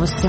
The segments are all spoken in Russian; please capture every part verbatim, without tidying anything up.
новости.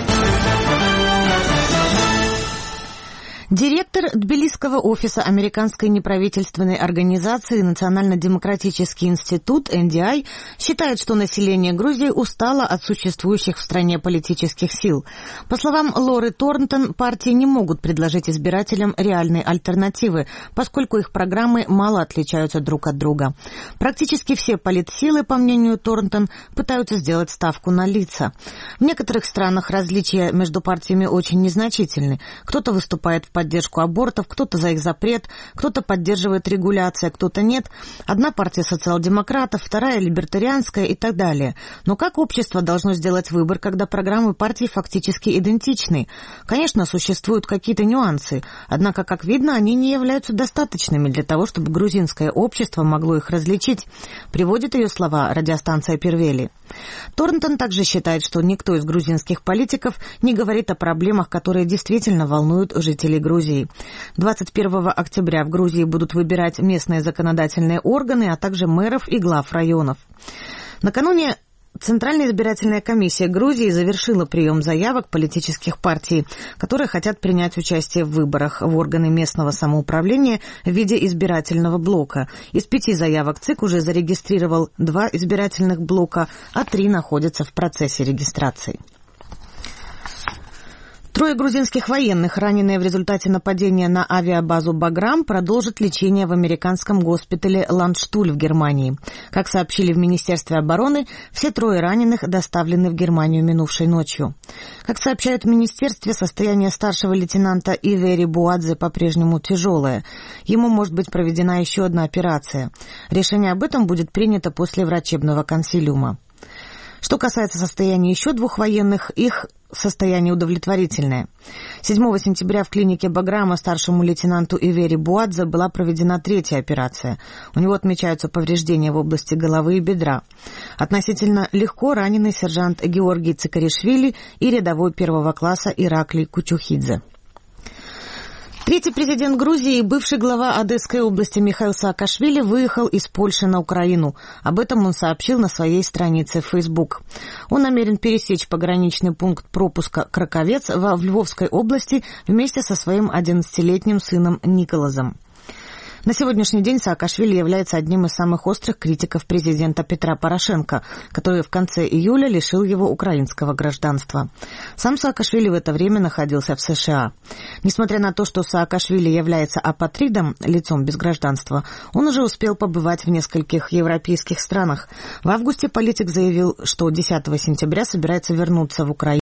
Директор Тбилисского офиса американской неправительственной организации Национально-демократический институт эн ди ай считает, что население Грузии устало от существующих в стране политических сил. По словам Лоры Торнтон, партии не могут предложить избирателям реальной альтернативы, поскольку их программы мало отличаются друг от друга. Практически все политсилы, по мнению Торнтон, пытаются сделать ставку на лица. В некоторых странах различия между партиями очень незначительны. Кто-то выступает в поддержку абортов, кто-то за их запрет, кто-то поддерживает регуляцию, кто-то нет. Одна партия социал-демократов, вторая либертарианская и так далее. Но как общество должно сделать выбор, когда программы партий фактически идентичны? Конечно, существуют какие-то нюансы, однако, как видно, они не являются достаточными для того, чтобы грузинское общество могло их различить, приводит ее слова радиостанция Первели. Торнтон также считает, что никто из грузинских политиков не говорит о проблемах, которые действительно волнуют жителей Грузии. двадцать первого октября в Грузии будут выбирать местные законодательные органы, а также мэров и глав районов. Накануне Центральная избирательная комиссия Грузии завершила прием заявок политических партий, которые хотят принять участие в выборах в органы местного самоуправления в виде избирательного блока. Из пяти заявок ЦИК уже зарегистрировал два избирательных блока, а три находятся в процессе регистрации. Трое грузинских военных, раненые в результате нападения на авиабазу «Баграм», продолжат лечение в американском госпитале Ландштуль в Германии. Как сообщили в Министерстве обороны, все трое раненых доставлены в Германию минувшей ночью. Как сообщают в Министерстве, состояние старшего лейтенанта Ивери Буадзе по-прежнему тяжелое. Ему может быть проведена еще одна операция. Решение об этом будет принято после врачебного консилиума. Что касается состояния еще двух военных, их состояние удовлетворительное. седьмого сентября в клинике Баграма старшему лейтенанту Ивери Буадзе была проведена третья операция. У него отмечаются повреждения в области головы и бедра. Относительно легко ранены сержант Георгий Цикаришвили и рядовой первого класса Ираклий Кучухидзе. Третий президент Грузии и бывший глава Одесской области Михаил Саакашвили выехал из Польши на Украину. Об этом он сообщил на своей странице в Facebook. Он намерен пересечь пограничный пункт пропуска Краковец в Львовской области вместе со своим одиннадцатилетним сыном Николазом. На сегодняшний день Саакашвили является одним из самых острых критиков президента Петра Порошенко, который в конце июля лишил его украинского гражданства. Сам Саакашвили в это время находился в США. Несмотря на то, что Саакашвили является апатридом, лицом без гражданства, он уже успел побывать в нескольких европейских странах. В августе политик заявил, что десятого сентября собирается вернуться в Украину.